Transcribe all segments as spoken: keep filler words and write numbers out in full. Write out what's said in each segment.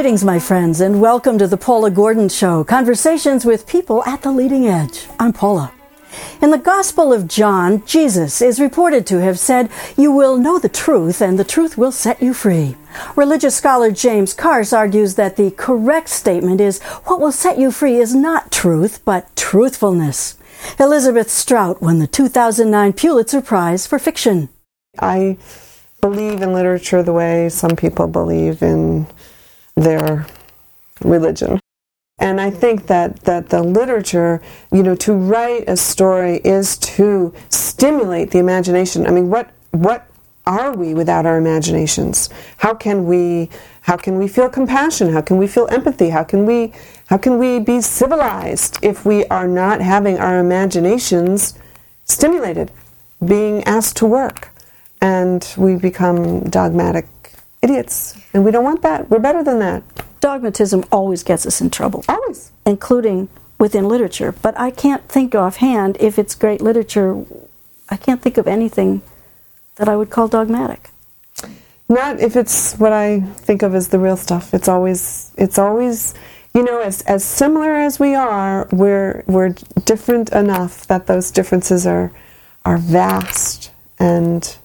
Greetings, my friends, and welcome to the Paula Gordon Show, conversations with people at the leading edge. I'm Paula. In the Gospel of John, Jesus is reported to have said, "You will know the truth, and the truth will set you free." Religious scholar James Carse argues that the correct statement is, what will set you free is not truth, but truthfulness. Elizabeth Strout won the two thousand nine Pulitzer Prize for fiction. I believe in literature the way some people believe in their religion. And I think that, that the literature, you know, to write a story is to stimulate the imagination. I mean, what what are we without our imaginations? How can we how can we feel compassion? How can we feel empathy? How can we how can we be civilized if we are not having our imaginations stimulated, being asked to work? And we become dogmatic idiots. And we don't want that. We're better than that. Dogmatism always gets us in trouble. Always. Including within literature. But I can't think offhand, if it's great literature, I can't think of anything that I would call dogmatic. Not if it's what I think of as the real stuff. It's always, it's always, you know, as as similar as we are, we're we're different enough that those differences are are vast and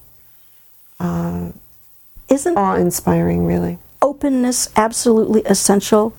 uh, Isn't awe-inspiring, really. Openness absolutely essential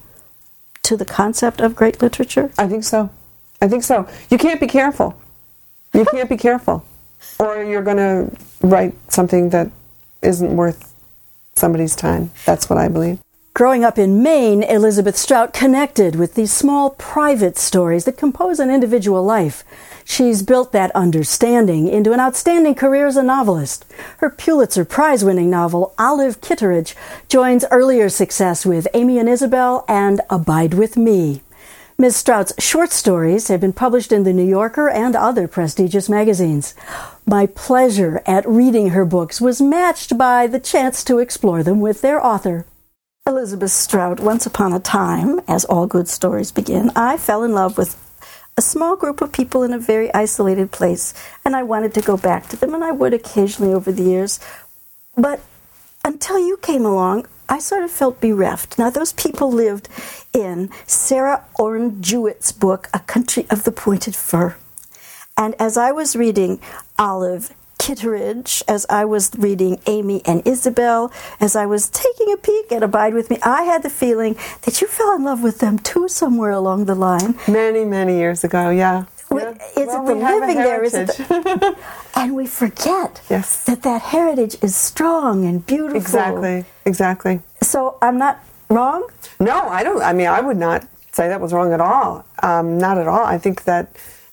to the concept of great literature? I think so. I think so. You can't be careful. You can't be careful. Or you're going to write something that isn't worth somebody's time. That's what I believe. Growing up in Maine, Elizabeth Strout connected with these small private stories that compose an individual life. She's built that understanding into an outstanding career as a novelist. Her Pulitzer Prize-winning novel, Olive Kitteridge, joins earlier success with Amy and Isabel and Abide with Me. Miz Strout's short stories have been published in The New Yorker and other prestigious magazines. My pleasure at reading her books was matched by the chance to explore them with their author. Elizabeth Strout, once upon a time, as all good stories begin, I fell in love with a small group of people in a very isolated place, and I wanted to go back to them, and I would occasionally over the years. But until you came along, I sort of felt bereft. Now, those people lived in Sarah Orne Jewett's book, A Country of the Pointed Fur. And as I was reading Olive Kitteridge, as I was reading Amy and Isabel, as I was taking a peek at Abide With Me, I had the feeling that you fell in love with them too somewhere along the line. Many, many years ago, yeah. yeah. Is well, it the living there? Is it the... And we forget yes. that that heritage is strong and beautiful. Exactly, exactly. So I'm not wrong? No, I don't. I mean, I would not say that was wrong at all. Um, not at all. I think that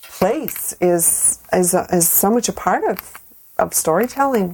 place is is is so much a part of of storytelling,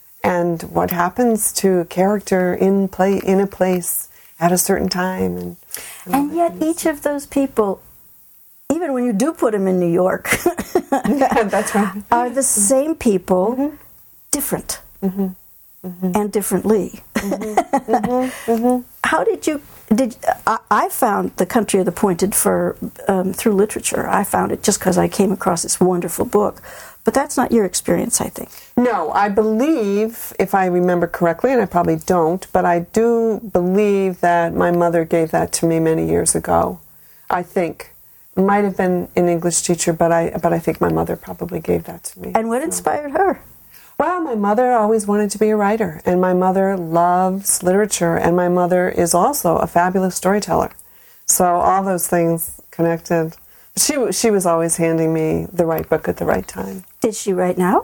and what happens to a character in play in a place at a certain time, and and, and yet things. Each of those people, even when you do put them in New York, yeah, that's right, are the same people, mm-hmm. different mm-hmm. Mm-hmm. and differently. Mm-hmm. Mm-hmm. Mm-hmm. How did you? Did I, I found The Country of the Pointed Fur um, through literature. I found it just because I came across this wonderful book. But that's not your experience, I think. No, I believe, if I remember correctly, and I probably don't, but I do believe that my mother gave that to me many years ago. I think. It might have been an English teacher, but I but I think my mother probably gave that to me. And what inspired her? Well, my mother always wanted to be a writer, and my mother loves literature, and my mother is also a fabulous storyteller. So all those things connected. She she was always handing me the right book at the right time. Did she write now?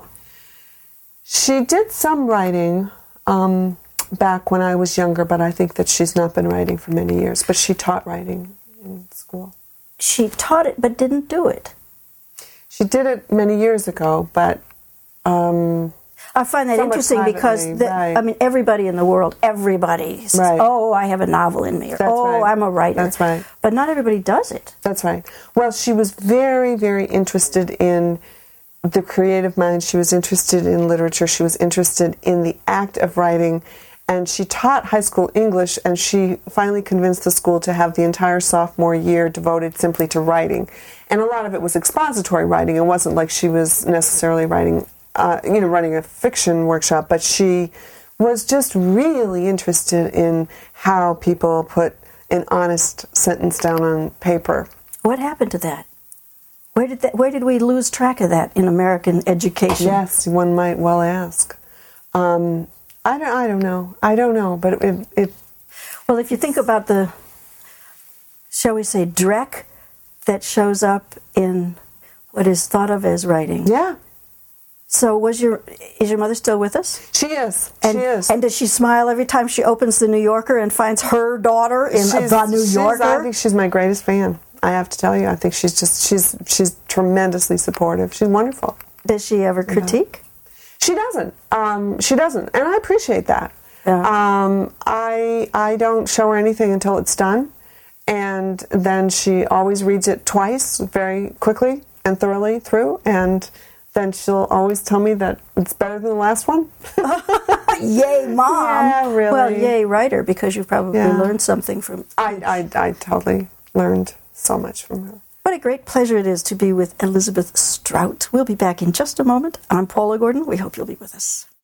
She did some writing um, back when I was younger, but I think that she's not been writing for many years. But she taught writing in school. She taught it, but didn't do it. She did it many years ago, but um, I find that interesting because the, right. I mean, everybody in the world, everybody says, right. "Oh, I have a novel in me," or That's "Oh, right. I'm a writer." That's right. But not everybody does it. That's right. Well, she was very, very interested in the creative mind. She was interested in literature. She was interested in the act of writing. And she taught high school English, and she finally convinced the school to have the entire sophomore year devoted simply to writing. And a lot of it was expository writing. It wasn't like she was necessarily writing, uh, you know, running a fiction workshop, but she was just really interested in how people put an honest sentence down on paper. What happened to that? Where did that, where did we lose track of that in American education? Yes, one might well ask. Um, I don't. I don't know. I don't know. But it, it. Well, if you think about the, shall we say, dreck that shows up in what is thought of as writing. Yeah. So, was your is your mother still with us? She is. And, she is. And does she smile every time she opens the New Yorker and finds her daughter in she's, the New she's, Yorker? I think she's my greatest fan. I have to tell you. I think she's just she's she's tremendously supportive. She's wonderful. Does she ever critique? She doesn't. Um, she doesn't, and I appreciate that. Yeah. Um, I I don't show her anything until it's done, and then she always reads it twice, very quickly and thoroughly through, and then she'll always tell me that it's better than the last one. Yay, Mom! Yeah, really. Well, yay, writer, because you probably Yeah. learned something from. I, I I totally learned so much from her. What a great pleasure it is to be with Elizabeth Strout. We'll be back in just a moment. I'm Paula Gordon. We hope you'll be with us.